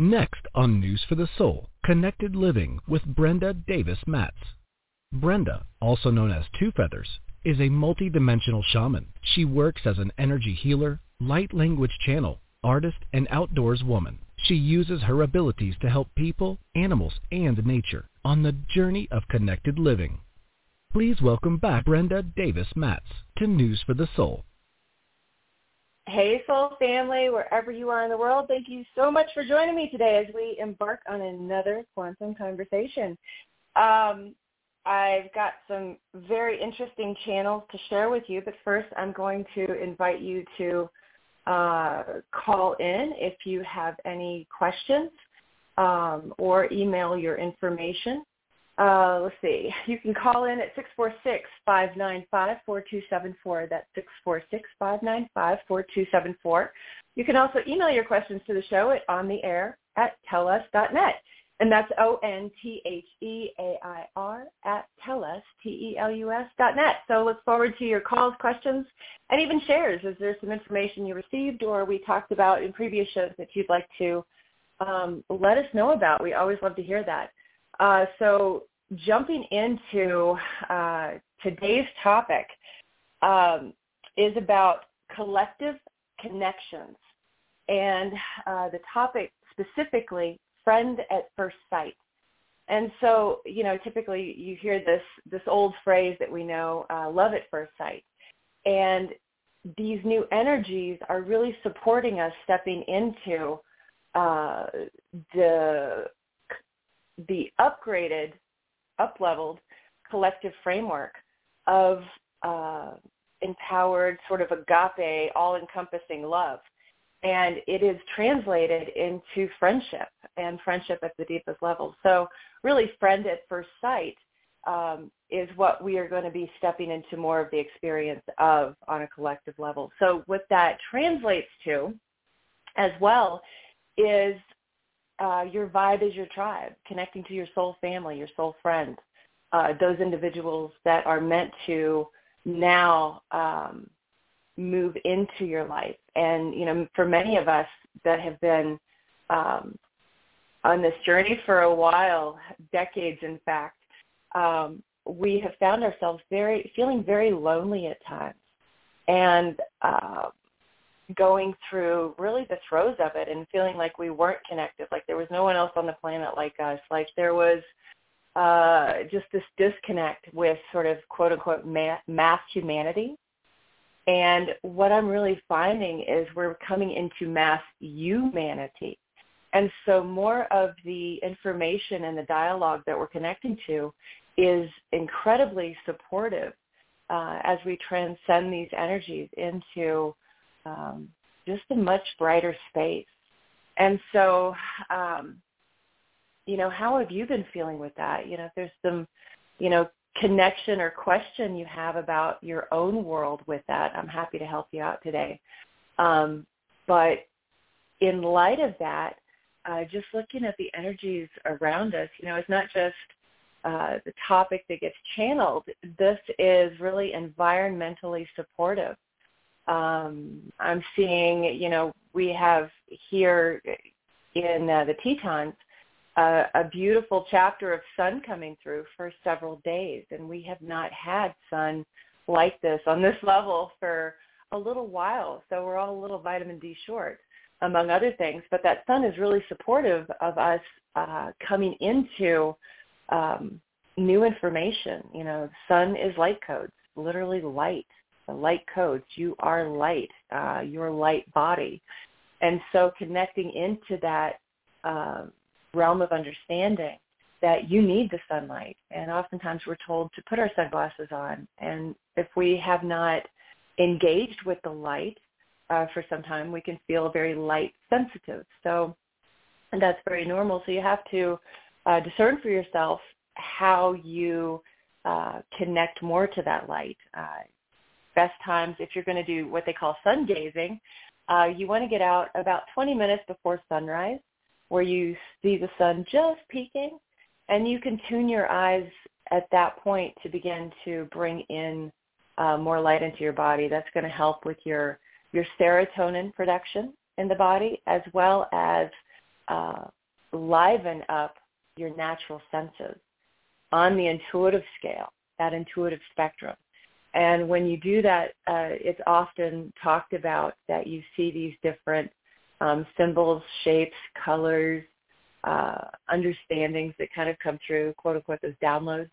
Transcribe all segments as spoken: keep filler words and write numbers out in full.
Next on News for the Soul, Connected Living with Brenda Davis Matz. Brenda, also known as Two Feathers, is a multidimensional shaman. She works as an energy healer, light language channel, artist, and outdoors woman. She uses her abilities to help people, animals, and nature on the journey of connected living. Please welcome back Brenda Davis Matz to News for the Soul. Hey, Soul family, wherever you are in the world, thank you so much for joining me today as we embark on another quantum conversation. Um, I've got some very interesting channels to share with you, but first I'm going to invite you to uh, call in if you have any questions um, or email your information. Uh, let's see. You can call in at six four six, five nine five, four two seven four. That's six four six, five nine five, four two seven four. You can also email your questions to the show at ontheair at tellus dot net. And that's O N T H E A I R at tellus, T E L U S dot net. So look forward to your calls, questions, and even shares. Is there some information you received or we talked about in previous shows that you'd like to um, let us know about? We always love to hear that. Uh, so jumping into uh, today's topic um, is about collective connections. And uh, the topic specifically, friend at first sight. And so, you know, typically you hear this this old phrase that we know, uh, love at first sight. And these new energies are really supporting us stepping into uh, the the upgraded, up-leveled collective framework of uh, empowered sort of agape, all-encompassing love. And it is translated into friendship and friendship at the deepest level. So really friend at first sight um, is what we are going to be stepping into more of the experience of on a collective level. So what that translates to as well is uh, your vibe is your tribe, connecting to your soul family, your soul friends, uh, those individuals that are meant to now um, move into your life. And, you know, for many of us that have been um, on this journey for a while, decades in fact, um, we have found ourselves very feeling very lonely at times and uh, going through really the throes of it and feeling like we weren't connected, like there was no one else on the planet like us, like there was uh, just this disconnect with sort of quote-unquote ma- mass humanity. And what I'm really finding is we're coming into mass humanity. And so more of the information and the dialogue that we're connecting to is incredibly supportive uh, as we transcend these energies into um, just a much brighter space. And so, um, you know, how have you been feeling with that? You know, if there's some, you know, connection or question you have about your own world with that, I'm happy to help you out today. Um, but in light of that, uh, just looking at the energies around us, you know, it's not just uh, the topic that gets channeled. This is really environmentally supportive. Um, I'm seeing, you know, we have here in uh, the Tetons, Uh, a beautiful chapter of sun coming through for several days, and we have not had sun like this on this level for a little while, so we're all a little vitamin D short, among other things, but that sun is really supportive of us uh, coming into um, new information. You know, sun is light codes, literally light, the light codes. You are light, uh, your light body, and so connecting into that uh, realm of understanding that you need the sunlight. And oftentimes we're told to put our sunglasses on. And if we have not engaged with the light uh, for some time, we can feel very light sensitive. So and that's very normal. So you have to uh, discern for yourself how you uh, connect more to that light. Uh, best times, if you're going to do what they call sun gazing, uh, you want to get out about twenty minutes before sunrise, where you see the sun just peeking, and you can tune your eyes at that point to begin to bring in uh, more light into your body. That's going to help with your, your serotonin production in the body, as well as uh, liven up your natural senses on the intuitive scale, that intuitive spectrum. And when you do that, uh, it's often talked about that you see these different um, symbols, shapes, colors, uh, understandings that kind of come through, quote unquote, those downloads.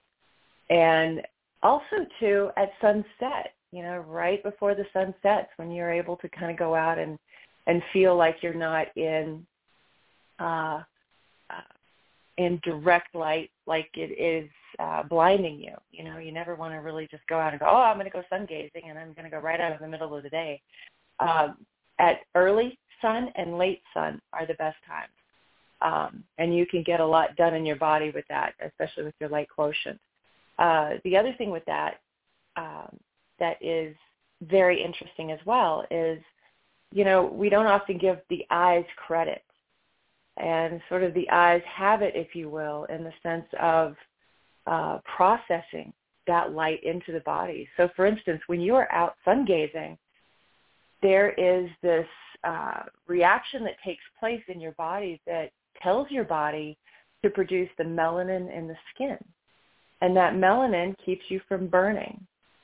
And also, too, at sunset, you know, right before the sun sets, when you're able to kind of go out and, and feel like you're not in uh, uh, in direct light, like it is uh, blinding you. You know, you never want to really just go out and go, oh, I'm going to go sun gazing, and I'm going to go right out in the middle of the day. Um, at early sun and late sun are the best times. Um, and you can get a lot done in your body with that, especially with your light quotient. Uh, the other thing with that um, that is very interesting as well is, you know, we don't often give the eyes credit. And sort of the eyes have it, if you will, in the sense of uh, processing that light into the body. So, for instance, when you are out sun gazing, there is this uh, reaction that takes place in your body that tells your body to produce the melanin in the skin. And that melanin keeps you from burning.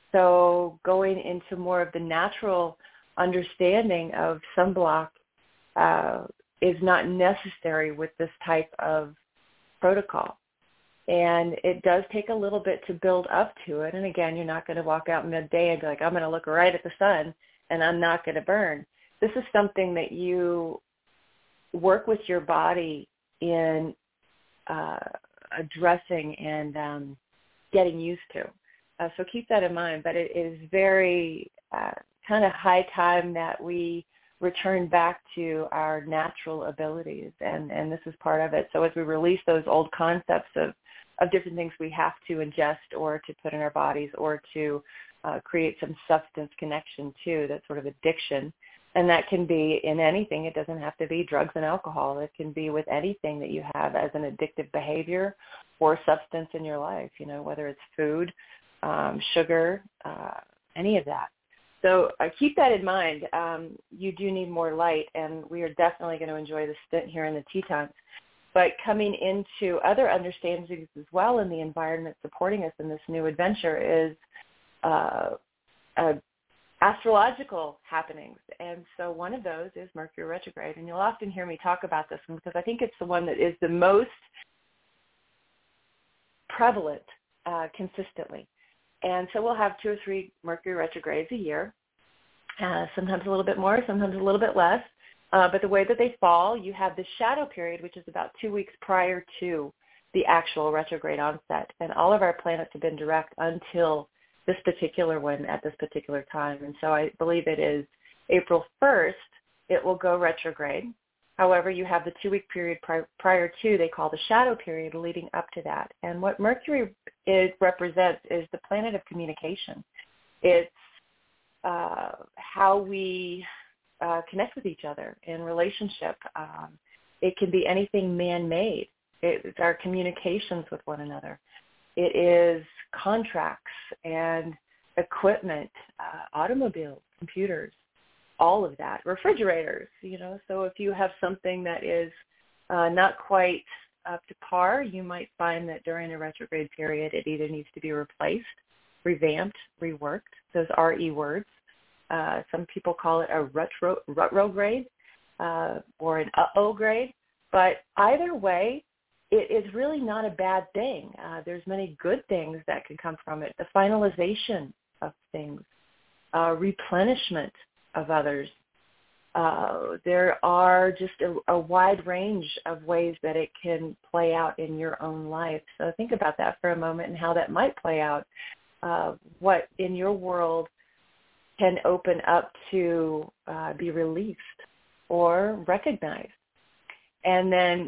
So going into more of the natural understanding of sunblock uh, is not necessary with this type of protocol. And it does take a little bit to build up to it. And again, you're not going to walk out midday and be like, I'm going to look right at the sun and I'm not going to burn. This is something that you work with your body in uh, addressing and um, getting used to. Uh, so keep that in mind. But it is very uh, kind of high time that we return back to our natural abilities, and, and this is part of it. So as we release those old concepts of, of different things we have to ingest or to put in our bodies or to uh, create some substance connection to, that sort of addiction, and that can be in anything. It doesn't have to be drugs and alcohol. It can be with anything that you have as an addictive behavior or substance in your life, you know, whether it's food, um, sugar, uh, any of that. So uh, keep that in mind. Um, you do need more light, and we are definitely going to enjoy the stint here in the Tetons. But coming into other understandings as well in the environment supporting us in this new adventure is uh, uh, astrological happenings. And so one of those is Mercury retrograde. And you'll often hear me talk about this one because I think it's the one that is the most prevalent uh, consistently. And so we'll have two or three Mercury retrogrades a year, uh, sometimes a little bit more, sometimes a little bit less. Uh, but the way that they fall, you have the shadow period, which is about two weeks prior to the actual retrograde onset. And all of our planets have been direct until this particular one at this particular time. And so I believe it is April first, it will go retrograde. However, you have the two-week period pri- prior to, they call the shadow period, leading up to that. And what Mercury is, represents is the planet of communication. It's uh, how we uh, connect with each other in relationship. Um, it can be anything man-made. It's our communications with one another. It is contracts and equipment, uh, automobiles, computers, all of that, refrigerators, you know. So if you have something that is uh, not quite up to par, you might find that during a retrograde period, it either needs to be replaced, revamped, reworked. Those are E words. Uh, some people call it a retro retrograde uh, or an uh-oh grade. But either way, it is really not a bad thing. Uh, there's many good things that can come from it. The finalization of things, uh, replenishment of others. Uh, there are just a, a wide range of ways that it can play out in your own life. So think about that for a moment and how that might play out. Uh, what in your world can open up to uh, be released or recognized. And then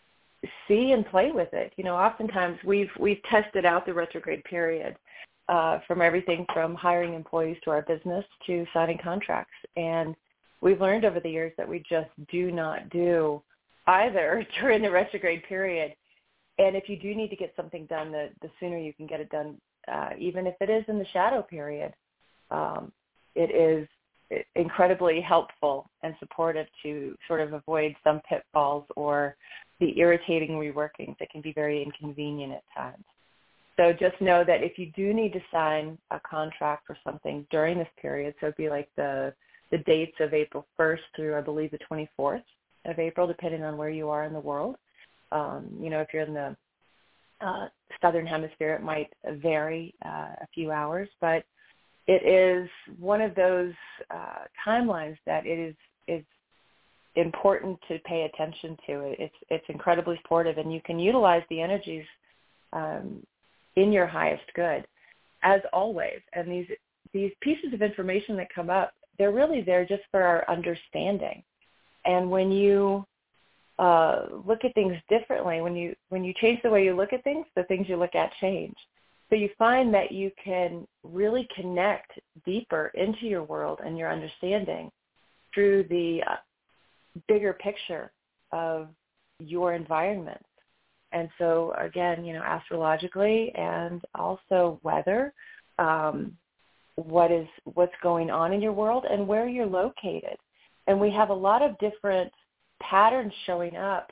see and play with it. You know, oftentimes we've we've tested out the retrograde period uh, from everything from hiring employees to our business to signing contracts. And we've learned over the years that we just do not do either during the retrograde period. And if you do need to get something done, the, the sooner you can get it done, uh, even if it is in the shadow period, um, it is incredibly helpful and supportive to sort of avoid some pitfalls or the irritating reworkings that can be very inconvenient at times. So just know that if you do need to sign a contract for something during this period, so it'd be like the the dates of April first through, I believe, the twenty-fourth of April, depending on where you are in the world. Um, you know, if you're in the uh, southern hemisphere, it might vary uh, a few hours, but it is one of those uh, timelines that it is is important to pay attention to. It. It's it's incredibly supportive, and you can utilize the energies um, in your highest good, as always. And these these pieces of information that come up, they're really there just for our understanding. And when you uh, look at things differently, when you when you change the way you look at things, the things you look at change. So you find that you can really connect deeper into your world and your understanding through the uh, bigger picture of your environment. And so, again, you know, astrologically and also weather, um, what is what's going on in your world and where you're located. And we have a lot of different patterns showing up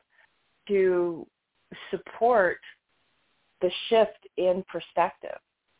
to support the shift in perspective.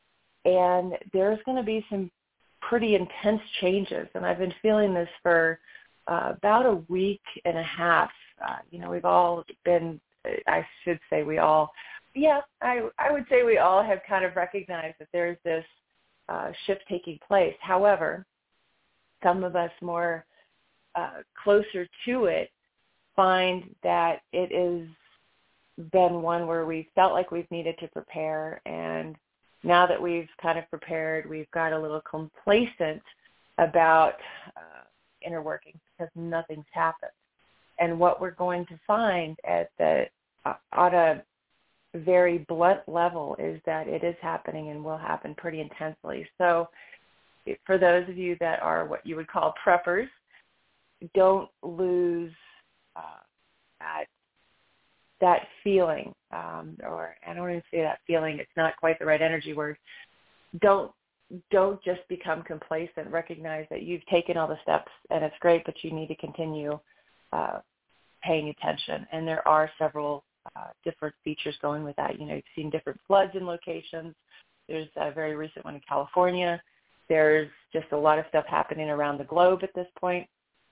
And there's going to be some pretty intense changes. And I've been feeling this for uh, about a week and a half. Uh, you know, we've all been, I should say we all, yeah, I, I would say we all have kind of recognized that there's this uh, shift taking place. However, some of us more uh, closer to it find that it is been one where we felt like we've needed to prepare, and now that we've kind of prepared, we've got a little complacent about uh, inner workings because nothing's happened. And what we're going to find at the uh, on a very blunt level is that it is happening and will happen pretty intensely. So for those of you that are what you would call preppers, don't lose uh, that that feeling, um, or I don't even say that feeling, it's not quite the right energy word. Don't don't just become complacent. Recognize that you've taken all the steps and it's great, but you need to continue uh, paying attention. And there are several uh, different features going with that. You know, you've seen different floods in locations. There's a very recent one in California. There's just a lot of stuff happening around the globe at this point.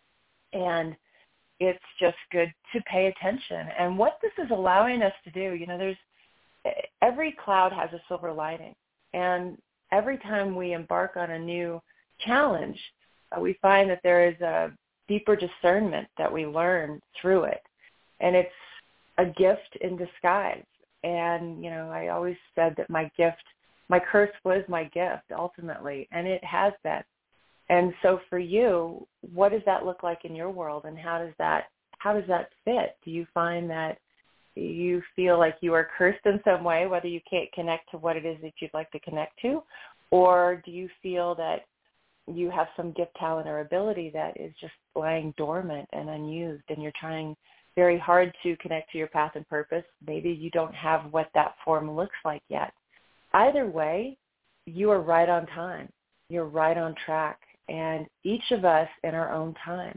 And it's just good to pay attention. And what this is allowing us to do, you know, there's every cloud has a silver lining. And every time we embark on a new challenge, uh, we find that there is a deeper discernment that we learn through it. And it's a gift in disguise. And, you know, I always said that my gift, my curse was my gift ultimately, and it has been. And so for you, what does that look like in your world, and how does that how does that fit? Do you find that you feel like you are cursed in some way, whether you can't connect to what it is that you'd like to connect to, or do you feel that you have some gift, talent, or ability that is just lying dormant and unused, and you're trying very hard to connect to your path and purpose? Maybe you don't have what that form looks like yet. Either way, you are right on time. You're right on track. And each of us in our own time.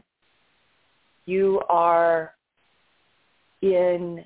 You are in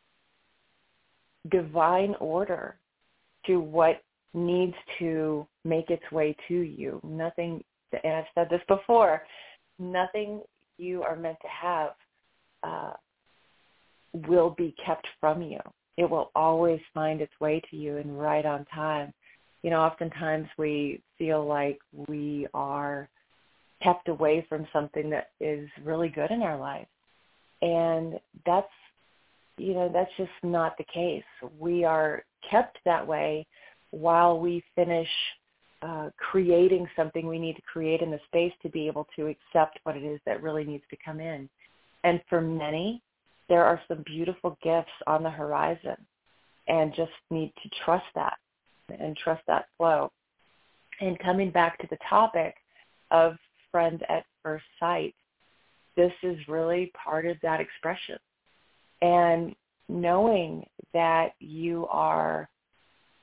divine order to what needs to make its way to you. Nothing, and I've said this before, nothing you are meant to have uh, will be kept from you. It will always find its way to you and right on time. You know, oftentimes we feel like we are kept away from something that is really good in our life. And that's, you know, that's just not the case. We are kept that way while we finish uh, creating something we need to create in the space to be able to accept what it is that really needs to come in. And for many, there are some beautiful gifts on the horizon, and just need to trust that. And trust that flow. And coming back to the topic of friends at first sight, this is really part of that expression. And knowing that you are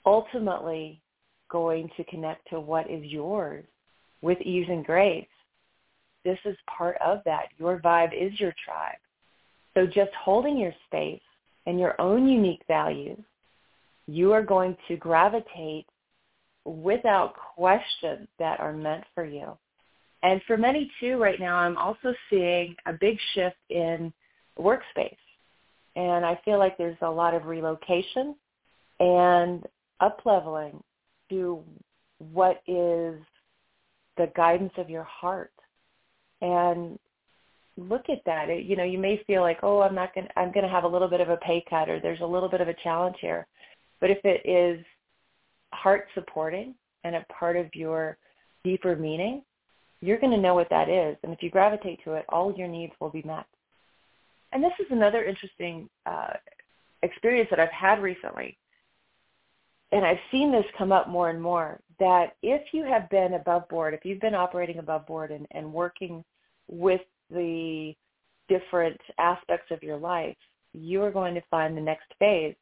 ultimately going to connect to what is yours with ease and grace, this is part of that. Your vibe is your tribe. So just holding your space and your own unique values, you are going to gravitate without question that are meant for you. And for many, too, right now, I'm also seeing a big shift in workspace. And I feel like there's a lot of relocation and up-leveling to what is the guidance of your heart. And look at that. It, you know, you may feel like, oh, I'm not going to, I'm going to have a little bit of a pay cut, or there's a little bit of a challenge here. But if it is heart supporting and a part of your deeper meaning, you're going to know what that is. And if you gravitate to it, all your needs will be met. And this is another interesting uh, experience that I've had recently. And I've seen this come up more and more, that if you have been above board, if you've been operating above board and, and working with the different aspects of your life, you are going to find the next phase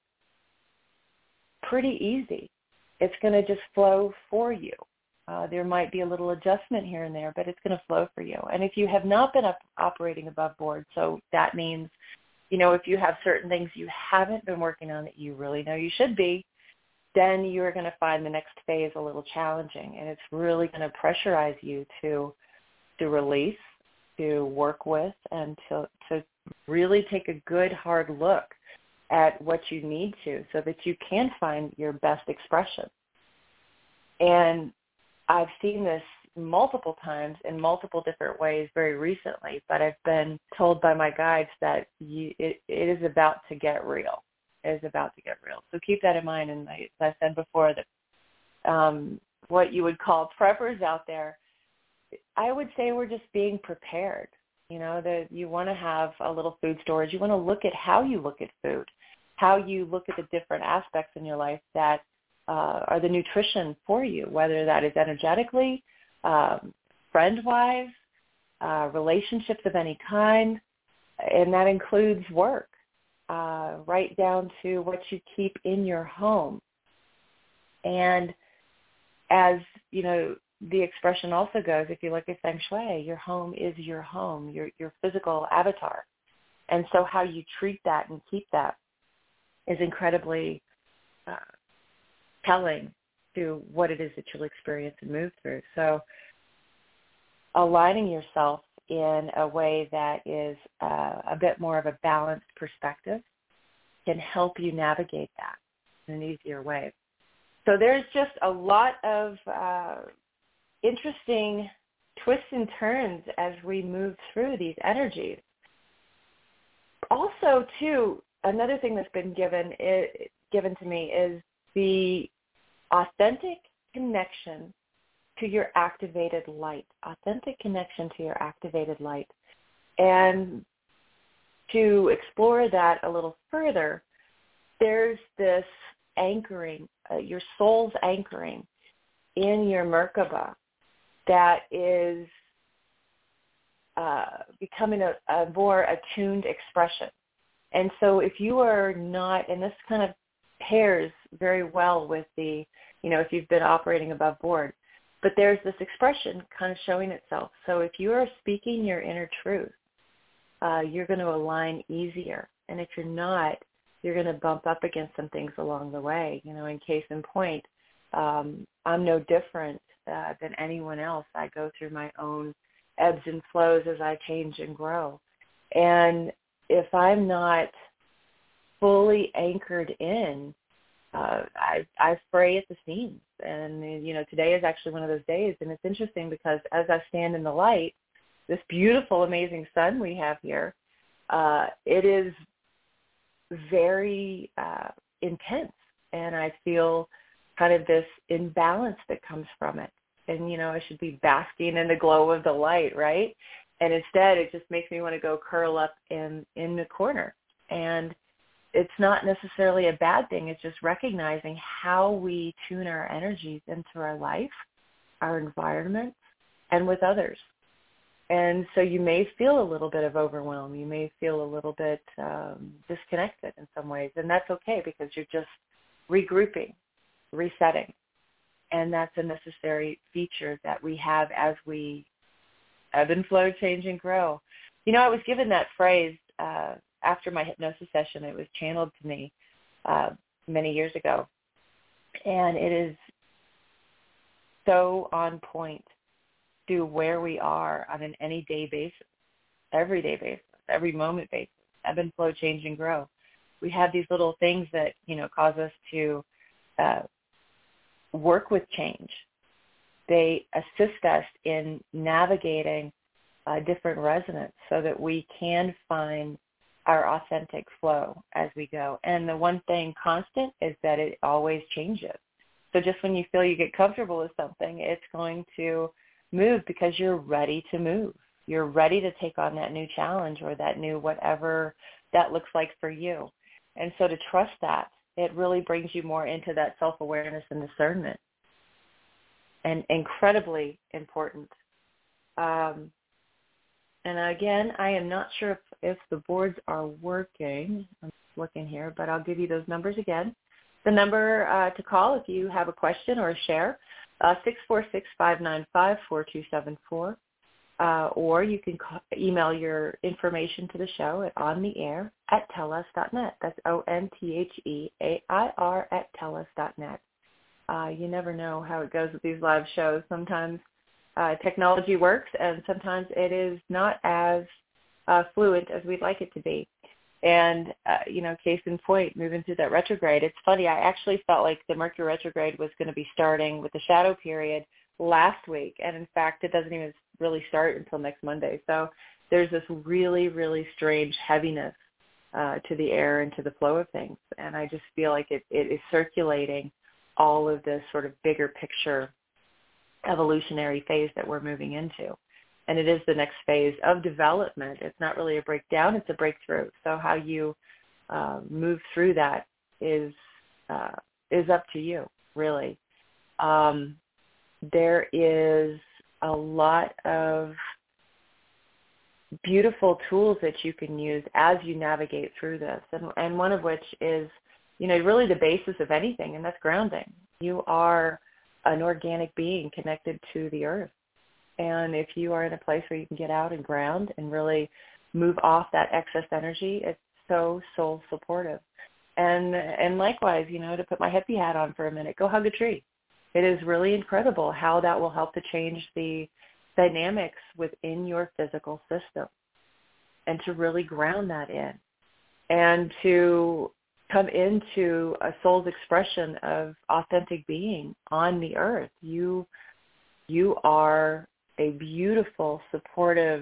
pretty easy. It's going to just flow for you. Uh, there might be a little adjustment here and there, but it's going to flow for you. And if you have not been up, operating above board, so that means, you know, if you have certain things you haven't been working on that you really know you should be, then you're going to find the next phase a little challenging. And it's really going to pressurize you to to release, to work with, and to to really take a good hard look at what you need to, so that you can find your best expression. And I've seen this multiple times in multiple different ways very recently, but I've been told by my guides that you, it, it is about to get real. It is about to get real. So keep that in mind. And I, as I said before, that um, what you would call preppers out there, I would say we're just being prepared. You know, that you want to have a little food storage. You want to look at how you look at food, how you look at the different aspects in your life that uh, are the nutrition for you, whether that is energetically, um, friend-wise, uh, relationships of any kind, and that includes work, uh, right down to what you keep in your home. And as, you know, the expression also goes, if you look at Feng Shui, your home is your home, your your physical avatar. And so how you treat that and keep that is incredibly uh, telling to what it is that you'll experience and move through. So aligning yourself in a way that is uh, a bit more of a balanced perspective can help you navigate that in an easier way. So there's just a lot of uh, interesting twists and turns as we move through these energies. Also, too, another thing that's been given is, given to me is the authentic connection to your activated light, authentic connection to your activated light. And to explore that a little further, there's this anchoring, uh, your soul's anchoring in your Merkaba that is uh, becoming a, a more attuned expression. And so if you are not, and this kind of pairs very well with the, you know, if you've been operating above board, but there's this expression kind of showing itself. So if you are speaking your inner truth, uh, you're going to align easier. And if you're not, you're going to bump up against some things along the way. You know, in case in point, um, I'm no different uh, than anyone else. I go through my own ebbs and flows as I change and grow. And if I'm not fully anchored in, uh, I, I fray at the seams. And, you know, today is actually one of those days. And it's interesting because as I stand in the light, this beautiful, amazing sun we have here, uh, it is very uh, intense. And I feel kind of this imbalance that comes from it. And, you know, I should be basking in the glow of the light, right? And instead, it just makes me want to go curl up in, in the corner. And it's not necessarily a bad thing. It's just recognizing how we tune our energies into our life, our environment, and with others. And so you may feel a little bit of overwhelm. You may feel a little bit um, disconnected in some ways. And that's okay because you're just regrouping, resetting. And that's a necessary feature that we have as we ebb and flow, change and grow. You know, I was given that phrase uh, after my hypnosis session. It was channeled to me uh, many years ago. And it is so on point to where we are on an any day basis, everyday basis, every moment basis, ebb and flow, change and grow. We have these little things that, you know, cause us to uh, work with change. They assist us in navigating a different resonance so that we can find our authentic flow as we go. And the one thing constant is that it always changes. So just when you feel you get comfortable with something, it's going to move because you're ready to move. You're ready to take on that new challenge or that new whatever that looks like for you. And so to trust that, it really brings you more into that self-awareness and discernment. And incredibly important. Um, and again, I am not sure if, if the boards are working. I'm looking here, but I'll give you those numbers again. The number uh, to call if you have a question or a share, uh, six four six, five nine five, four two seven four. Uh, or you can call, email your information to the show at ontheair at tellus dot net. That's O N T H E A I R at tellus dot net. Uh, you never know how it goes with these live shows. Sometimes uh, technology works, and sometimes it is not as uh, fluent as we'd like it to be. And, uh, you know, case in point, moving through that retrograde, it's funny, I actually felt like the Mercury retrograde was going to be starting with the shadow period last week. And, in fact, it doesn't even really start until next Monday. So there's this really, really strange heaviness uh, to the air and to the flow of things. And I just feel like it, it is circulating all of this sort of bigger picture evolutionary phase that we're moving into. And it is the next phase of development. It's not really a breakdown, it's a breakthrough. So how you uh, move through that is uh, is up to you, really. Um, there is a lot of beautiful tools that you can use as you navigate through this. And, and one of which is, you know, really the basis of anything, and that's grounding. You are an organic being connected to the earth. And if you are in a place where you can get out and ground and really move off that excess energy, it's so soul supportive. And and likewise, you know, to put my hippie hat on for a minute, go hug a tree. It is really incredible how that will help to change the dynamics within your physical system and to really ground that in and to come into a soul's expression of authentic being on the earth. You you are a beautiful, supportive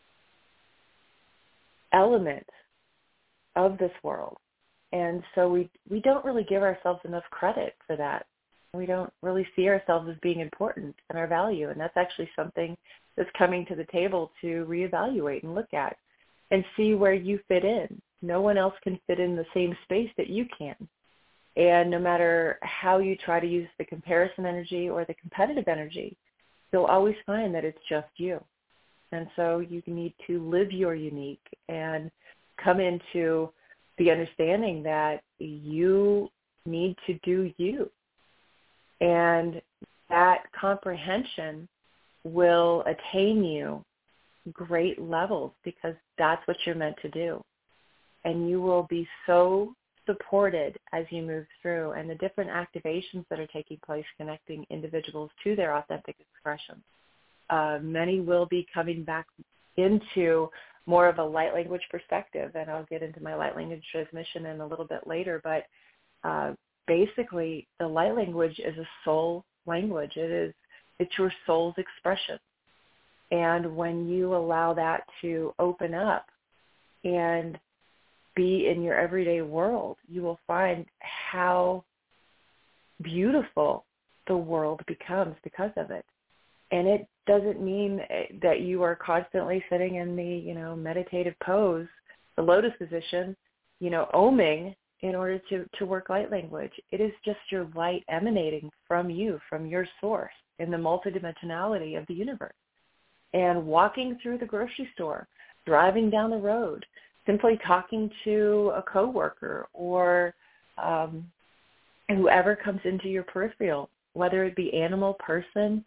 element of this world. And so we we don't really give ourselves enough credit for that. We don't really see ourselves as being important and our value. And that's actually something that's coming to the table to reevaluate and look at and see where you fit in. No one else can fit in the same space that you can. And no matter how you try to use the comparison energy or the competitive energy, you'll always find that it's just you. And so you need to live your unique and come into the understanding that you need to do you. And that comprehension will attain you great levels because that's what you're meant to do. And you will be so supported as you move through, and the different activations that are taking place connecting individuals to their authentic expression. Uh, many will be coming back into more of a light language perspective, and I'll get into my light language transmission in a little bit later, but uh, basically the light language is a soul language. It is, it's your soul's expression. And when you allow that to open up and be in your everyday world, you will find how beautiful the world becomes because of it. And it doesn't mean that you are constantly sitting in the, you know, meditative pose, the lotus position, you know, oming in order to, to work light language. It is just your light emanating from you, from your source in the multidimensionality of the universe. And walking through the grocery store, driving down the road, simply talking to a coworker or um, whoever comes into your peripheral, whether it be animal, person,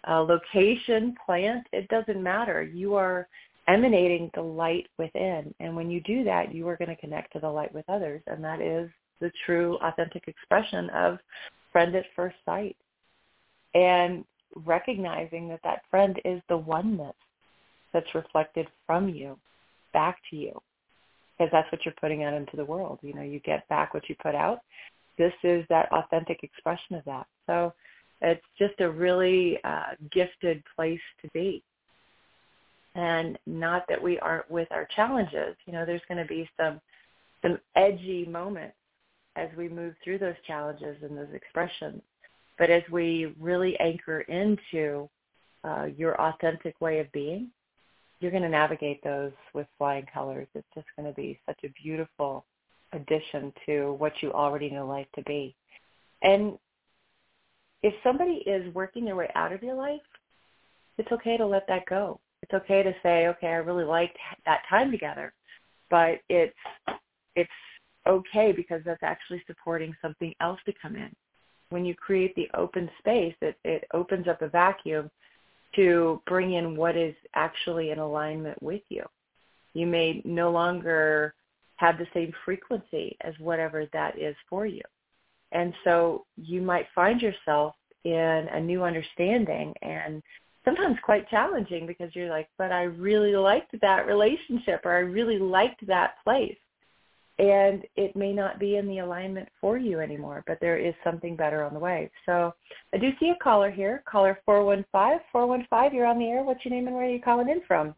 uh, location, plant, it doesn't matter. You are emanating the light within. And when you do that, you are going to connect to the light with others. And that is the true, authentic expression of friend at first sight. And recognizing that that friend is the oneness that's reflected from you back to you, because that's what you're putting out into the world. You know, you get back what you put out. This is that authentic expression of that. So it's just a really uh, gifted place to be. And not that we aren't with our challenges. You know, there's going to be some some edgy moments as we move through those challenges and those expressions. But as we really anchor into uh, your authentic way of being, you're going to navigate those with flying colors. It's just going to be such a beautiful addition to what you already know life to be. And if somebody is working their way out of your life, it's okay to let that go. It's okay to say, okay, I really liked that time together, but it's it's okay because that's actually supporting something else to come in. When you create the open space, it, it opens up a vacuum to bring in what is actually in alignment with you. You may no longer have the same frequency as whatever that is for you. And so you might find yourself in a new understanding, and sometimes quite challenging because you're like, but I really liked that relationship, or I really liked that place. And it may not be in the alignment for you anymore, but there is something better on the way. So I do see a caller here, caller four one five. four one five, you're on the air. What's your name and where are you calling in from?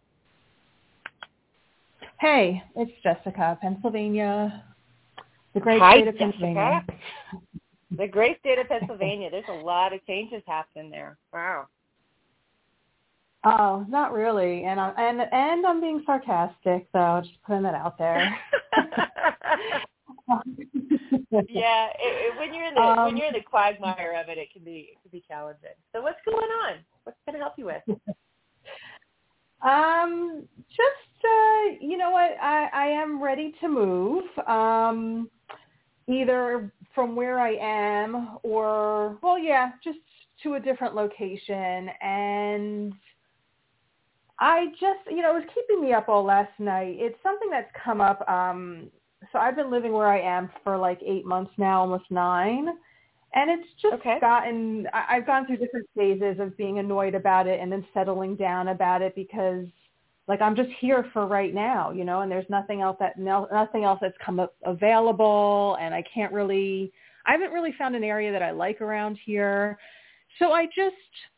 Hey, it's Jessica, Pennsylvania. The great Hi, state of Jessica. Pennsylvania. The great state of Pennsylvania. There's a lot of changes happening there. Wow. Oh, not really. And I'm, and, and I'm being sarcastic, though, just putting that out there. Yeah, it, it, when you're in the um, when you're in the quagmire of it, it can be it can be challenging. So what's going on? What's going to help you with? Um, just uh, you know what, I, I am ready to move. Um, either from where I am, or well, yeah, just to a different location. And I just, you know, it was keeping me up all last night. It's something that's come up. Um, so I've been living where I am for like eight months now, almost nine. And it's just okay. gotten, I, I've gone through different phases of being annoyed about it and then settling down about it because, like, I'm just here for right now, you know, and there's nothing else that, no, nothing else that's come up available. And I can't really, I haven't really found an area that I like around here. So I just,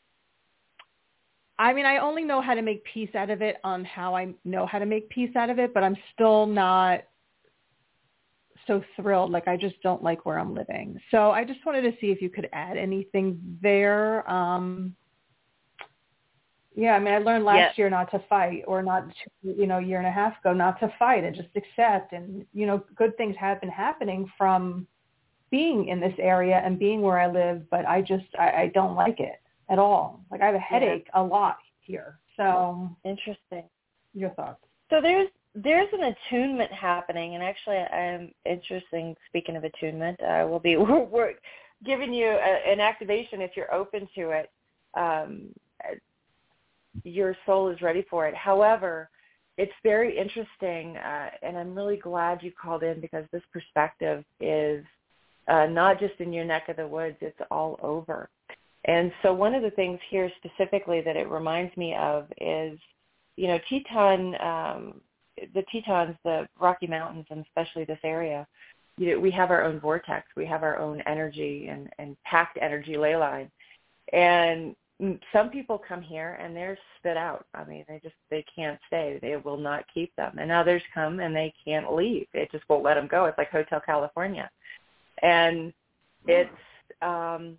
I mean, I only know how to make peace out of it on how I know how to make peace out of it, but I'm still not so thrilled. Like, I just don't like where I'm living. So I just wanted to see if you could add anything there. Um, yeah, I mean, I learned last yes. year not to fight, or not, to, you know, a year and a half ago, not to fight and just accept. And, you know, good things have been happening from being in this area and being where I live, but I just, I, I don't like it at all. Like, I have a headache yeah. a lot here. So interesting. Your thoughts? So there's there's an attunement happening, and actually, I'm interesting. Speaking of attunement, uh, we'll be we're, we're giving you a, an activation if you're open to it. Um, your soul is ready for it. However, it's very interesting, uh, and I'm really glad you called in because this perspective is uh, not just in your neck of the woods; it's all over. And so one of the things here specifically that it reminds me of is, you know, Teton, um, the Tetons, the Rocky Mountains, and especially this area, you know, we have our own vortex. We have our own energy and, and packed energy ley line. And some people come here and they're spit out. I mean, they just, they can't stay. They will not keep them. And others come and they can't leave. It just won't let them go. It's like Hotel California. And it's, um,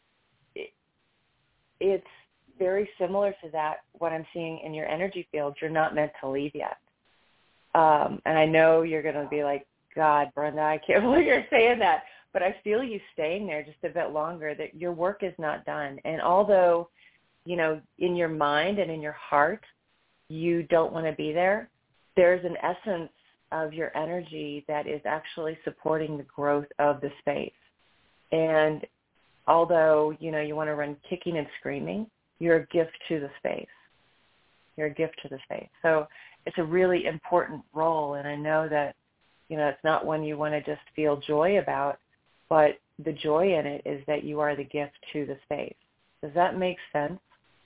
it's very similar to that, what I'm seeing in your energy field. You're not meant to leave yet. Um, and I know you're going to be like, God, Brenda, I can't believe you're saying that. But I feel you staying there just a bit longer, that your work is not done. And although, you know, in your mind and in your heart, you don't want to be there, there's an essence of your energy that is actually supporting the growth of the space. And although, you know, you want to run kicking and screaming, you're a gift to the space. You're a gift to the space. So it's a really important role, and I know that, you know, it's not one you want to just feel joy about, but the joy in it is that you are the gift to the space. Does that make sense?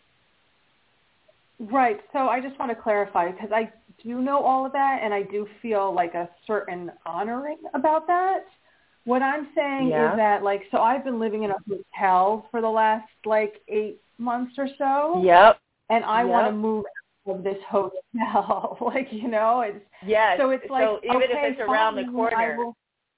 Right. So I just want to clarify, because I do know all of that, and I do feel like a certain honoring about that. What I'm saying yeah. is that, like, so I've been living in a hotel for the last, like, eight months or so. Yep. And I yep. want to move out of this hotel. like, you know, it's, yes. so it's like, so even okay, if it's around fine, the corner. I will,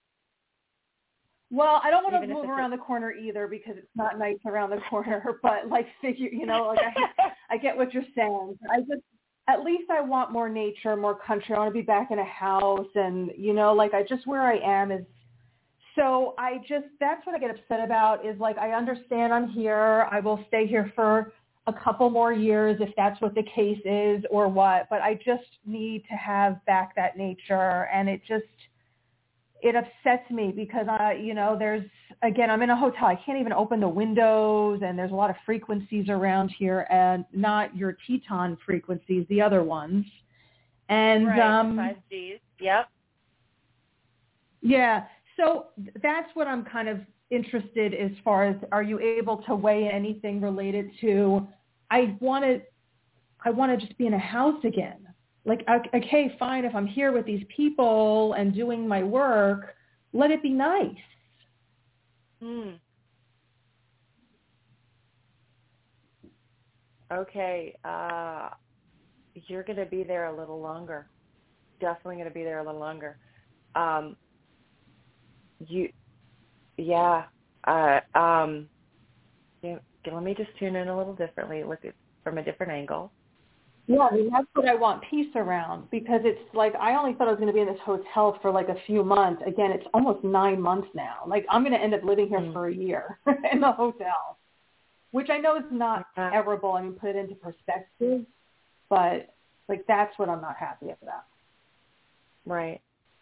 well, I don't want even to move around a, the corner either, because it's not nice around the corner, but like figure, you know, like I, I get what you're saying. I just, at least I want more nature, more country. I want to be back in a house, and, you know, like I just, where I am is, so I just, that's what I get upset about is, like, I understand I'm here. I will stay here for a couple more years if that's what the case is or what, but I just need to have back that nature. And it just, it upsets me because, I, you know, there's, again, I'm in a hotel. I can't even open the windows, and there's a lot of frequencies around here, and not your Teton frequencies, the other ones. And, right, um, five Gs. Yep. Yeah. So that's what I'm kind of interested as far as, are you able to weigh anything related to, I want to, I want to just be in a house again. Like, okay, fine, if I'm here with these people and doing my work, let it be nice. Hmm. Okay. Uh, you're going to be there a little longer. Definitely going to be there a little longer. Um, you, yeah. Uh, um, yeah, let me just tune in a little differently. Look at from a different angle. Yeah, I mean, that's what I want peace around, because it's like, I only thought I was going to be in this hotel for like a few months. Again, it's almost nine months now. Like, I'm going to end up living here mm. for a year in the hotel, which I know is not yeah. terrible. I mean, put it into perspective, but like, that's what I'm not happy about. Right.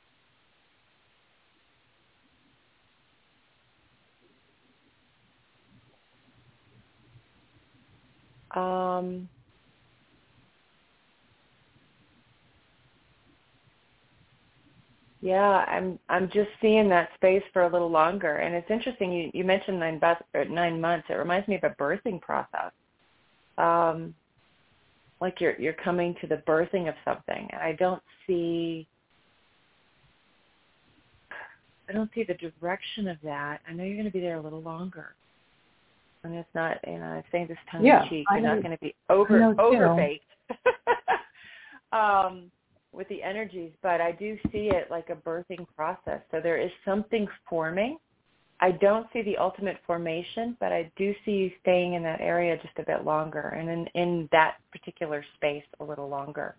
Um, yeah, I'm I'm just seeing that space for a little longer, and it's interesting. You, you mentioned nine bus, or nine months. It reminds me of a birthing process. Um, like you're you're coming to the birthing of something, and I don't see I don't see the direction of that. I know you're going to be there a little longer. And it's not, you know, I'm saying this tongue yeah, in cheek. You're not going to be over overbaked um, with the energies, but I do see it like a birthing process. So there is something forming. I don't see the ultimate formation, but I do see you staying in that area just a bit longer, and in, in that particular space a little longer.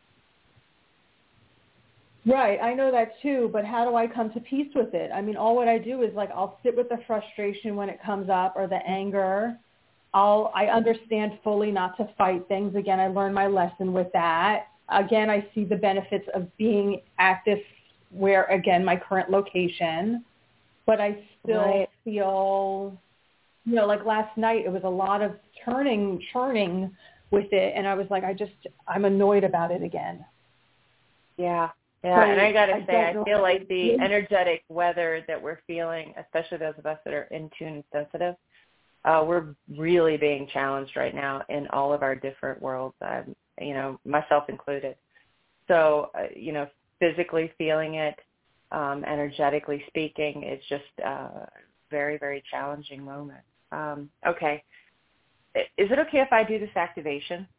Right, I know that too, but how do I come to peace with it? I mean, all what I do is, like, I'll sit with the frustration when it comes up, or the anger. I'll, I understand fully not to fight things. Again, I learned my lesson with that. Again, I see the benefits of being active where, again, my current location, but I still right. feel, you know, like last night, it was a lot of turning, churning with it, and I was like, I just, I'm annoyed about it again. Yeah. Yeah, so and I got to say, I, I feel like the energetic weather that we're feeling, especially those of us that are in tune and sensitive, uh, we're really being challenged right now in all of our different worlds, um, you know, myself included. So, uh, you know, physically feeling it, um, energetically speaking, it's just a very, very challenging moment. Um, okay. Is it okay if I do this activation?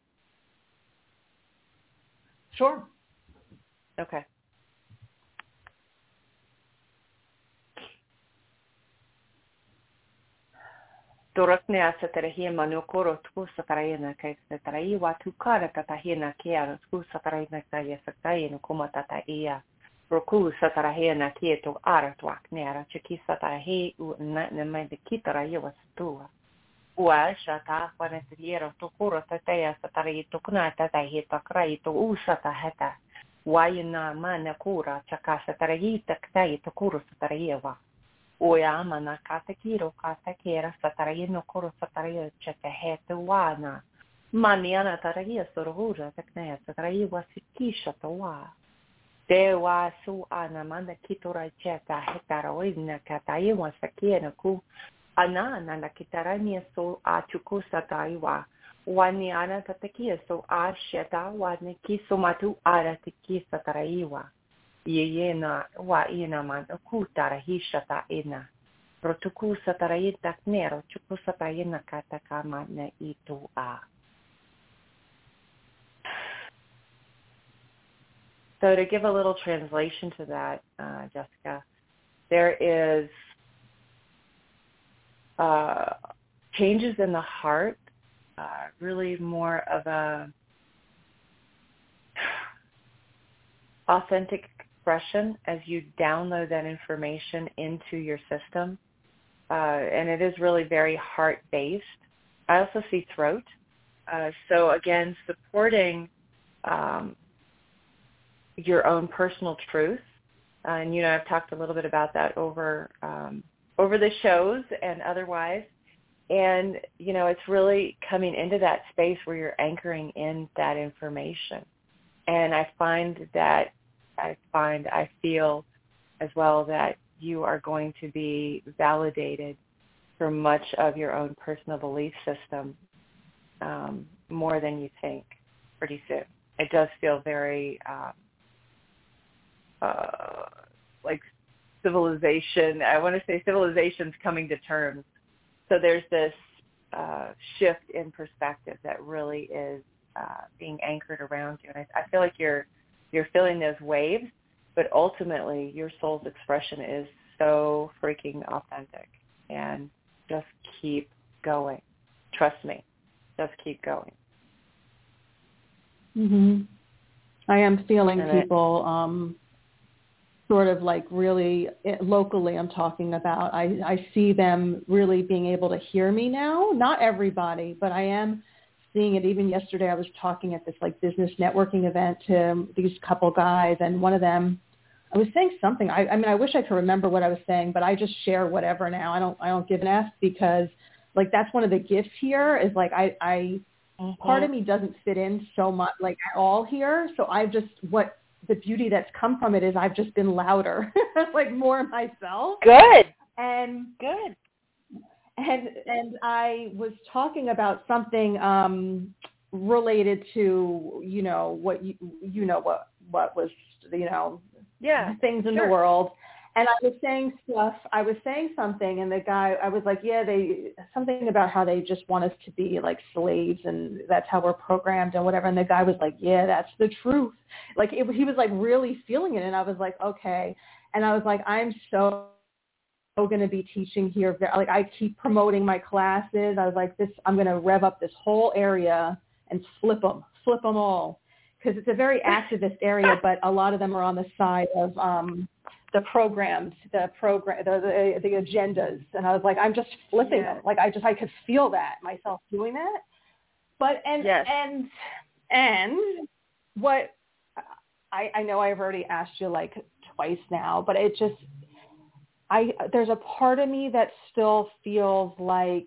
Sure. Okay. Dorotnea satarahia manokoro tu satarayana kai satarai watu kara tatahina kia tu satarayana kai satai no kuma tataia roku satarahia na kia to aratwak nera chiki satarahi u na na mai de kitara yawa stua wa shata panetiero to koro tataya satarai to kuna tatahi takrai to usata hata wayna mana kura chaka satarai taktai to kuro sataraiwa Oya mana katakiro katakera sataraye no koro sataraye chete hete wana. Maniana taraye sorora takne sataraye wasikisha towa. Dewa su ana manda kitora cheta hetara oina kataye wasakiena ku. Ana nana kitarania so achuku sataiwa. Wani ana tatakia so a sheta wani kiso matu ara tiki sataraiwa. Yeyena wa ina man kutara hishata ina. Rotuku sataraita nero chuku satayena katakama na itu a. So to give a little translation to that, uh, Jessica, there is uh, changes in the heart, uh, really more of a authentic expression as you download that information into your system. Uh, and it is really very heart-based. I also see throat. Uh, so again, supporting um, your own personal truth. Uh, and, you know, I've talked a little bit about that over um, over the shows and otherwise. And, you know, it's really coming into that space where you're anchoring in that information. And I find that, I find, I feel as well that you are going to be validated for much of your own personal belief system um, more than you think pretty soon. It does feel very um, uh, like civilization. I want to say civilization's coming to terms. So there's this uh, shift in perspective that really is uh, being anchored around you. And I, I feel like you're you're feeling those waves, but ultimately your soul's expression is so freaking authentic. And just keep going. Trust me. Just keep going. Mhm. I am feeling And people um, sort of like really locally I'm talking about. I, I see them really being able to hear me now. Not everybody, but I am seeing it. Even yesterday I was talking at this like business networking event to these couple guys, and one of them, I was saying something. I, I mean, I wish I could remember what I was saying, but I just share whatever now. I don't I don't give an F because like that's one of the gifts here is like I, I mm-hmm. part of me doesn't fit in so much like at all here. So I just what the beauty that's come from it is I've just been louder, like more myself. Good. And good. And and I was talking about something um, related to, you know, what you you know what what was, you know, yeah, things in sure. the world. And I was saying stuff, I was saying something, and the guy, I was like, yeah, they, something about how they just want us to be like slaves, and that's how we're programmed and whatever. And the guy was like, yeah, that's the truth. Like, it, he was like really feeling it. And I was like, okay. And I was like, I'm so going to be teaching here. Like, I keep promoting my classes. I was like, this, I'm going to rev up this whole area and flip them, flip them all. Because it's a very activist area, but a lot of them are on the side of, um, the programs, the program, the, the the agendas, and I was like, I'm just flipping yes. them. Like I just, I could feel that myself doing that. But and yes. and and what I I know I've already asked you like twice now, but it just I there's a part of me that still feels like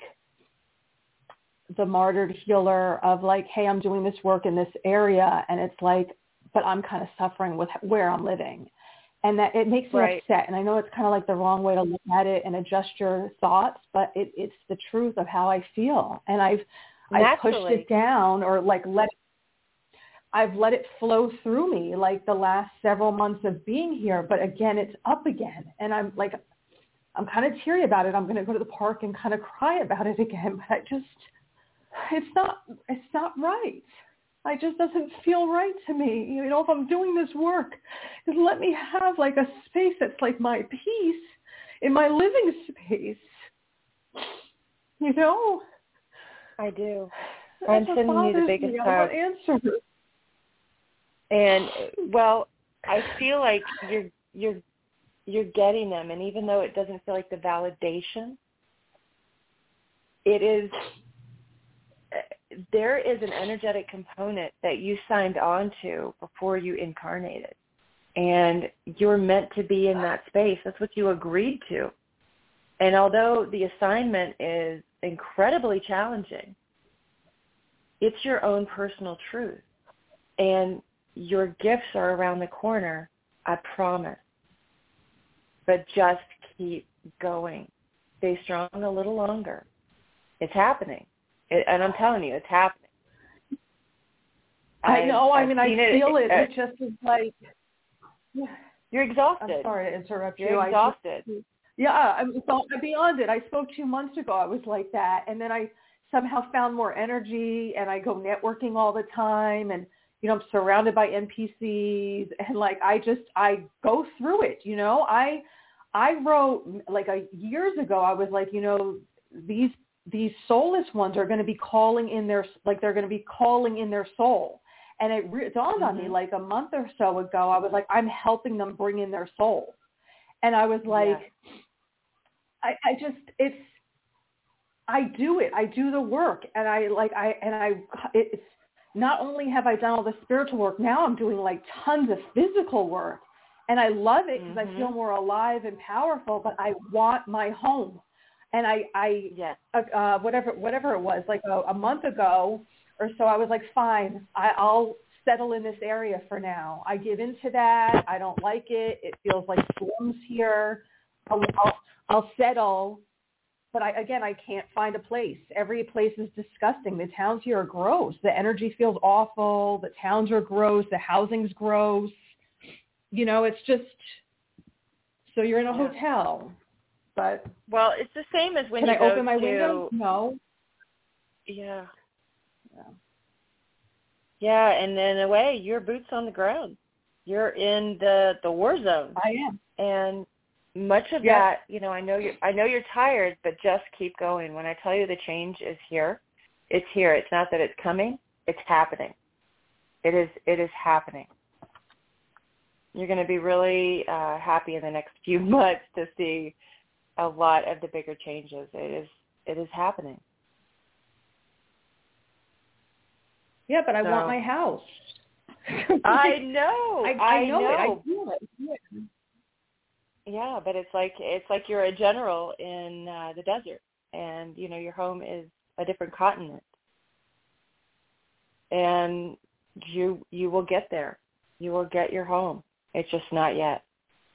the martyred healer of like, hey, I'm doing this work in this area, and it's like, but I'm kind of suffering with where I'm living. And that it makes me right. upset. And I know it's kind of like the wrong way to look at it and adjust your thoughts, but it, it's the truth of how I feel. And I've, I've pushed it down or like let it, I've let it flow through me like the last several months of being here. But again, it's up again. And I'm like, I'm kind of teary about it. I'm going to go to the park and kind of cry about it again. But I just, it's not, it's not right. It just doesn't feel right to me. You know, if I'm doing this work, just let me have like a space that's like my peace in my living space. You know? I do. That's I'm sending you the biggest hug. Answer. And well, I feel like you're you're you're getting them, and even though it doesn't feel like the validation, it is. There is an energetic component that you signed on to before you incarnated. And you're meant to be in that space. That's what you agreed to. And although the assignment is incredibly challenging, it's your own personal truth. And your gifts are around the corner, I promise. But just keep going. Stay strong a little longer. It's happening. It, and I'm telling you, it's happening. I know. I've, I mean, I've I feel it. It, it. it just is like... You're exhausted. I'm sorry to interrupt you. You're exhausted. Just, yeah, I'm so, beyond it. I spoke two months ago. I was like that. And then I somehow found more energy, and I go networking all the time. And, you know, I'm surrounded by N P Cs. And, like, I just, I go through it, you know. I I wrote, like, a, years ago, I was like, you know, these these soulless ones are going to be calling in their, like, they're going to be calling in their soul. And it re- dawned mm-hmm. on me, like, a month or so ago, I was like, I'm helping them bring in their soul. And I was like, yeah. I, I just, it's, I do it. I do the work. And I, like, I, and I, it's, not only have I done all the spiritual work, now I'm doing, like, tons of physical work. And I love it because mm-hmm. I feel more alive and powerful, but I want my home. And I, I yes. uh, whatever, whatever it was, like a, a month ago or so, I was like, fine, I, I'll settle in this area for now. I give into that. I don't like it. It feels like slums here. I'll, I'll, I'll settle. But I, again, I can't find a place. Every place is disgusting. The towns here are gross. The energy feels awful. The towns are gross. The housing's gross. You know, it's just, so you're in a yeah. hotel. But well, it's the same as when can you I go open my to, window? No. Yeah. Yeah. Yeah, and in a way, you're boots on the ground. You're in the, the war zone. I am. And much of yep. that, you know, I know you're I know you're tired, but just keep going. When I tell you the change is here, it's here. It's not that it's coming, it's happening. It is it is happening. You're going to be really uh, happy in the next few months to see a lot of the bigger changes. It is it is happening. Yeah, but I so, want my house. I know. I, I, I know, know it. I feel it. Yeah. yeah, but it's like it's like you're a general in uh, the desert, and you know your home is a different continent, and you you will get there. You will get your home. It's just not yet.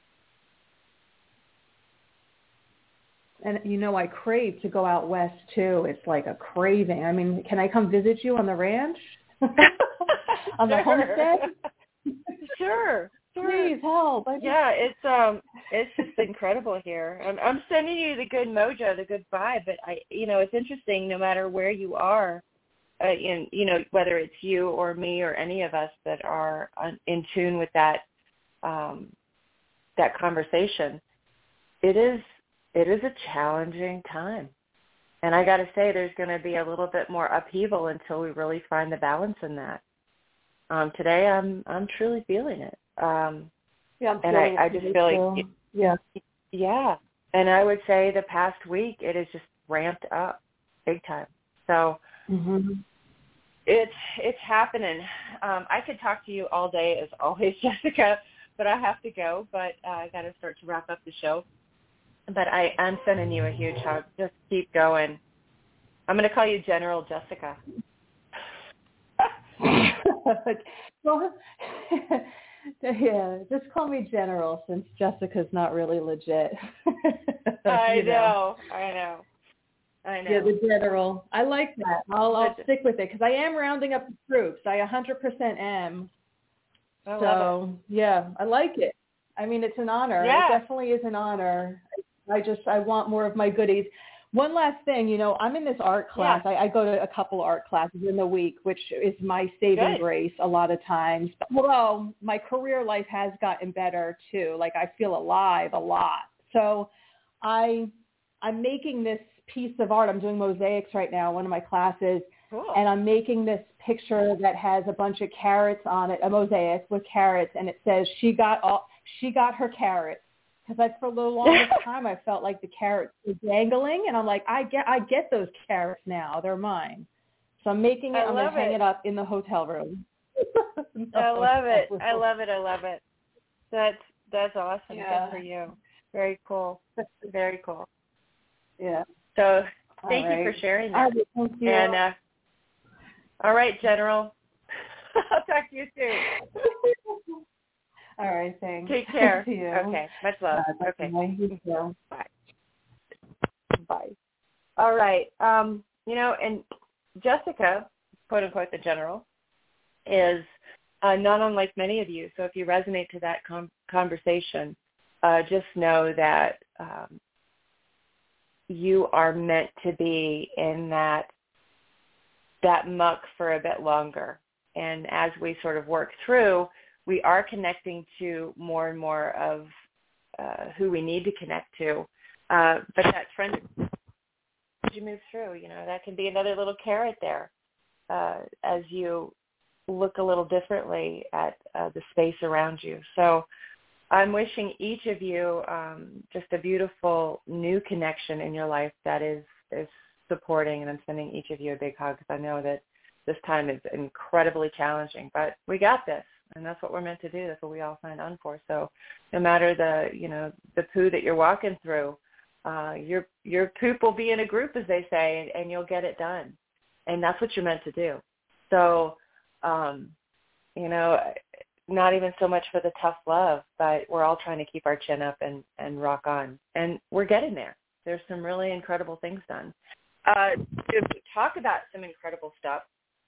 And, you know, I crave to go out west, too. It's like a craving. I mean, can I come visit you on the ranch? on the homestead? Sure. Sure. Please help. I just... Yeah, it's um, it's just incredible here. I'm, I'm sending you the good mojo, the good vibe. But I, you know, it's interesting. No matter where you are, uh, in you know, whether it's you or me or any of us that are in tune with that, um, that conversation, it is. It is a challenging time. And I got to say, there's going to be a little bit more upheaval until we really find the balance in that. Um, today, I'm I'm truly feeling it. Um, yeah, I'm and feeling I, it I just feel too. like, yeah, yeah. And I would say the past week, it has just ramped up big time. So mm-hmm. it's it's happening. Um, I could talk to you all day, as always, Jessica, but I have to go. But uh, I got to start to wrap up the show. But I, I'm sending you a huge hug. Just keep going. I'm going to call you General Jessica. well, yeah, just call me General since Jessica's not really legit. I you know. know. I know. I know. Yeah, the General. I like that. I'll, I'll stick with it because I am rounding up the troops. I one hundred percent am. I so, love it. yeah, I like it. I mean, it's an honor. Yeah. It definitely is an honor. I just, I want more of my goodies. One last thing, you know, I'm in this art class. Yeah. I, I go to a couple art classes in the week, which is my saving Good. grace a lot of times. But, although my career life has gotten better too. Like I feel alive a lot. So I, I'm making this piece of art. I'm doing mosaics right now, one of my classes. Cool. And I'm making this picture that has a bunch of carrots on it, a mosaic with carrots. And it says, she got all, she got her carrots. Because I, for the longest time, I felt like the carrots were dangling, and I'm like, I get, I get those carrots now; they're mine. So I'm making it. I I'm going to hang it. it up in the hotel room. no, I love it. I love it. I love it. That's that's awesome. Yeah. Good for you. Very cool. Very cool. Yeah. So thank all right. you for sharing that. All right, thank you. And uh, all right, General. I'll talk to you soon. All right, thanks. Take care. See you. Okay, much love. Uh, okay. Bye. Bye. Bye. All right. Um, you know, and Jessica, quote unquote, the General, is uh, not unlike many of you. So if you resonate to that com- conversation, uh, just know that um, you are meant to be in that that muck for a bit longer. And as we sort of work through, we are connecting to more and more of uh, who we need to connect to. Uh, but that trend, as you move through, you know, that can be another little carrot there uh, as you look a little differently at uh, the space around you. So I'm wishing each of you um, just a beautiful new connection in your life that is, is supporting, and I'm sending each of you a big hug because I know that this time is incredibly challenging, but we got this, and that's what we're meant to do. That's what we all signed on for. So no matter the, you know, the poo that you're walking through, uh, your your poop will be in a group, as they say, and, and you'll get it done, and that's what you're meant to do. So, um, you know, not even so much for the tough love, but we're all trying to keep our chin up and, and rock on, and we're getting there. There's some really incredible things done. Uh, to talk about some incredible stuff,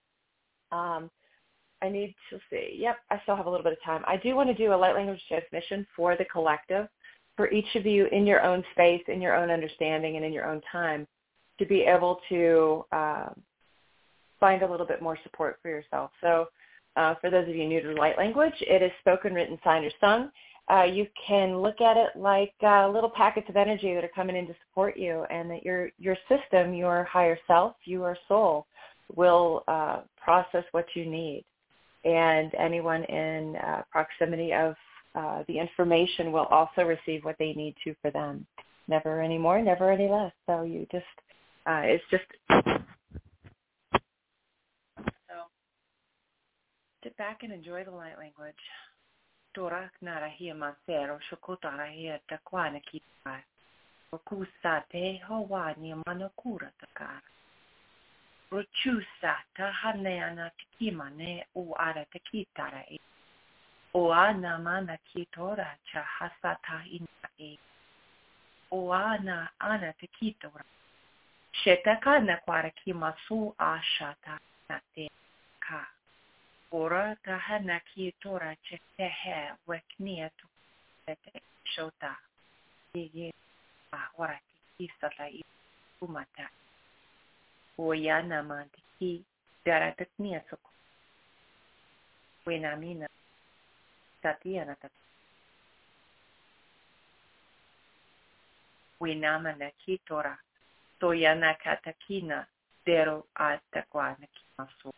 um, I need to see. Yep, I still have a little bit of time. I do want to do a light language transmission for the collective, for each of you in your own space, in your own understanding, and in your own time, to be able to uh, find a little bit more support for yourself. So uh, for those of you new to light language, it is spoken, written, signed, or sung. Uh, you can look at it like uh, little packets of energy that are coming in to support you, and that your your system, your higher self, your soul, will uh, process what you need. And anyone in uh, proximity of uh, the information will also receive what they need to for them. Never any more, never any less. So you just, uh, it's just, so sit back and enjoy the light language. Torak narahia masero shokotara hia takwana kipai. Okusa te hawani manokura takara. Rochusa tahaneana tikimane u ara takitara e. O ana mana kitora cha hasata ina e. O ana ana takitora. Shetakana kwara kimasu ashata na te ka. Ora tahana kitora chetehe weknia tu tete shota. Yeye ahora kisata i kumata. Oyana mantiki darataknia soko. Wenamina tatiana tat. Wenamana kitora. Toyana katakina dero atakwana kimasu.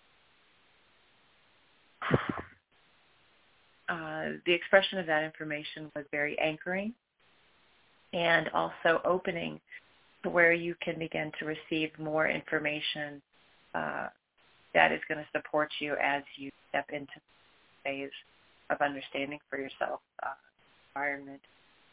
Uh, the expression of that information was very anchoring and also opening to where you can begin to receive more information uh, that is going to support you as you step into the phase of understanding for yourself, uh, environment.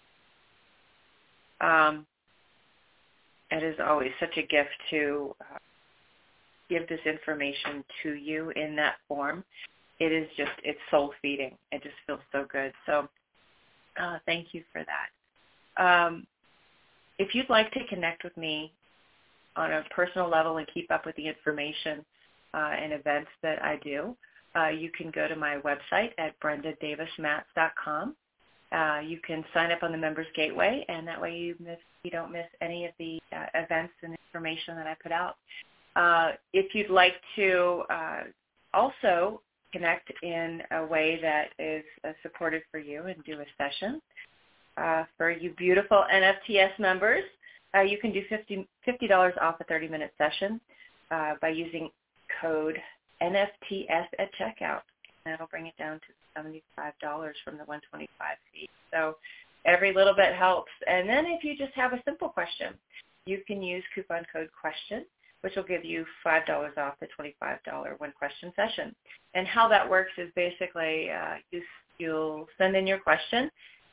Um, it is always such a gift to uh, give this information to you in that form. It is just, it's soul feeding. It just feels so good. So uh, thank you for that. Um, if you'd like to connect with me on a personal level and keep up with the information uh, and events that I do, uh, you can go to my website at brenda davis matz dot com. Uh, you can sign up on the Members Gateway, and that way you miss, you don't miss any of the uh, events and information that I put out. Uh, if you'd like to uh, also connect in a way that is uh, supportive for you and do a session. Uh, for you beautiful N F T S members, uh, you can do fifty dollars off a thirty-minute session uh, by using code N F T S at checkout. And that'll bring it down to seventy-five dollars from the one hundred twenty-five dollars fee. So every little bit helps. And then if you just have a simple question, you can use coupon code QUESTION, which will give you five dollars off the twenty-five dollars one-question session. And how that works is basically uh, you, you'll send in your question,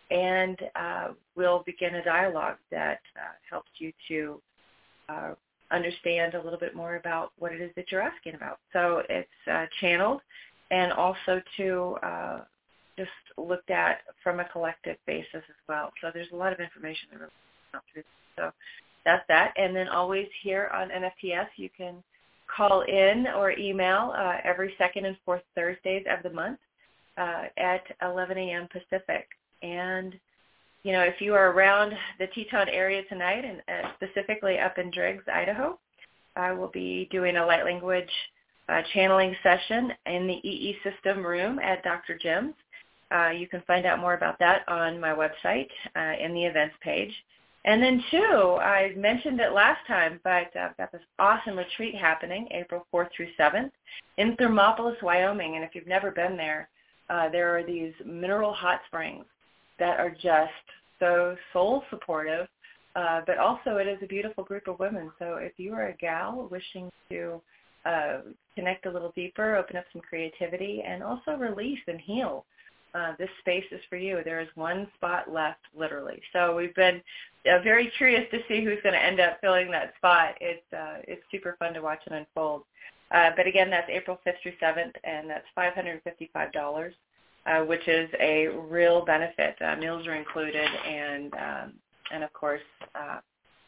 and uh, we'll begin a dialogue that uh, helps you to uh, understand a little bit more about what it is that you're asking about. So it's uh, channeled and also to uh, just looked at from a collective basis as well. So there's a lot of information that really comes through. So that's that. And then always here on N F T S, you can call in or email uh, every second and fourth Thursdays of the month uh, at eleven a.m. Pacific. And, you know, if you are around the Teton area tonight, and uh, specifically up in Driggs, Idaho, I will be doing a light language uh, channeling session in the E E system room at Doctor Jim's. Uh, you can find out more about that on my website uh, in the events page. And then, two, I mentioned it last time, but I've got this awesome retreat happening April fourth through seventh in Thermopolis, Wyoming. And if you've never been there, uh, there are these mineral hot springs that are just so soul supportive, uh, but also it is a beautiful group of women. So if you are a gal wishing to uh, connect a little deeper, open up some creativity, and also release and heal, Uh, this space is for you. There is one spot left, literally. So we've been uh, very curious to see who's going to end up filling that spot. It's uh, it's super fun to watch it unfold. Uh, but again, that's April fifth through seventh, and that's five hundred fifty-five dollars, uh, which is a real benefit. Uh, meals are included, and um, and of course uh,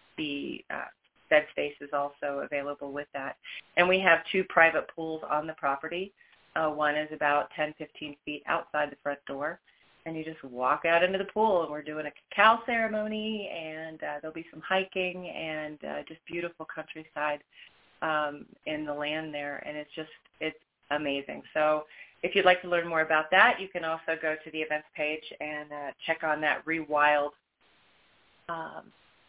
the uh, bed space is also available with that. And we have two private pools on the property. Uh, one is about ten, fifteen feet outside the front door, and you just walk out into the pool, and we're doing a cacao ceremony, and uh, there'll be some hiking and uh, just beautiful countryside um, in the land there, and it's just, it's amazing. So if you'd like to learn more about that, you can also go to the events page and uh, check on that Rewild um,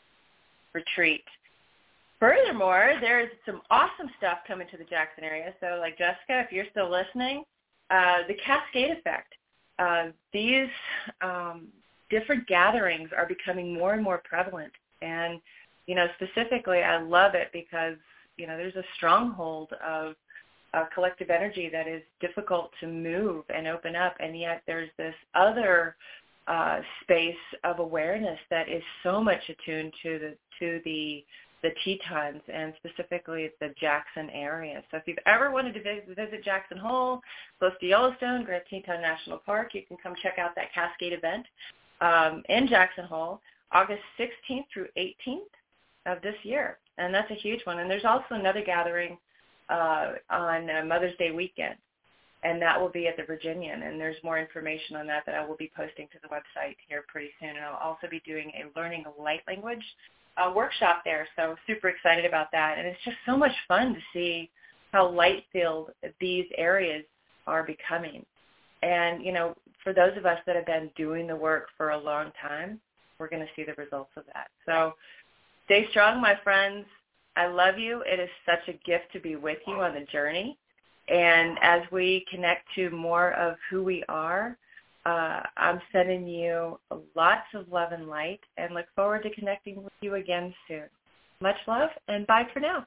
retreat. Furthermore, there's some awesome stuff coming to the Jackson area. So like Jessica, if you're still listening, uh, the Cascade Effect. Uh, these um, different gatherings are becoming more and more prevalent. And, you know, specifically I love it because, you know, there's a stronghold of uh, collective energy that is difficult to move and open up. And yet there's this other uh, space of awareness that is so much attuned to the to the the Tetons, and specifically the Jackson area. So if you've ever wanted to visit, visit Jackson Hole, close to Yellowstone, Grand Teton National Park, you can come check out that Cascade event um, in Jackson Hole, August sixteenth through eighteenth of this year. And that's a huge one. And there's also another gathering uh, on uh, Mother's Day weekend, and that will be at the Virginian. And there's more information on that that I will be posting to the website here pretty soon. And I'll also be doing a Learning Light Language a workshop there, so super excited about that. And it's just so much fun to see how light-filled these areas are becoming. And, you know, for those of us that have been doing the work for a long time, we're going to see the results of that. So stay strong, my friends. I love you. It is such a gift to be with you on the journey. And as we connect to more of who we are, Uh, I'm sending you lots of love and light, and look forward to connecting with you again soon. Much love, and bye for now.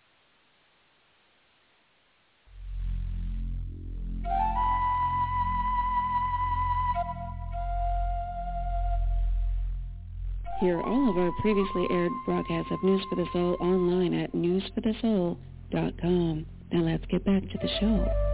Hear all of our previously aired broadcasts of News for the Soul online at news for the soul dot com. Now let's get back to the show.